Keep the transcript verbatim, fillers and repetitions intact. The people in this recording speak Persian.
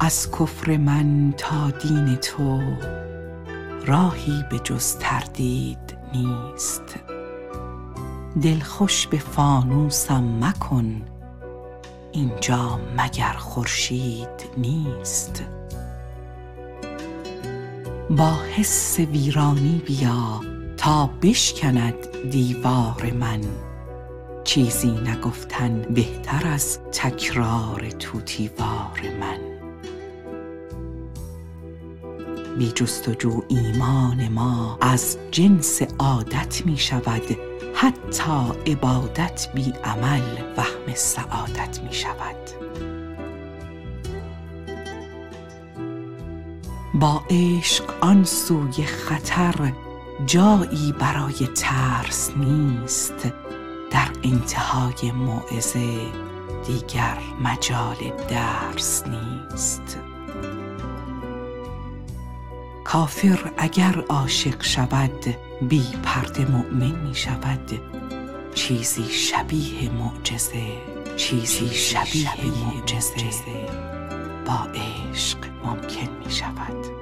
از کفر من تا دین تو راهی به جز تردید نیست. دل خوش به فانوسم مکن، اینجا مگر خورشید نیست. با حس ویرانی بیا تا بشکند دیوار من، چیزی نگفتن بهتر از تکرار طوطیوار من. بی جستجو ایمان ما از جنس عادت می شود، حتی عبادت بی عمل وهم سعادت می شود. با عشق آن سوی خطر جایی برای ترس نیست، در انتهای موعظه دیگر مجال درس نیست. کافر اگر عاشق شود بی پرده مؤمن می شود، چیزی شبیه معجزه چیزی شبیه معجزه با عشق ممکن می شود.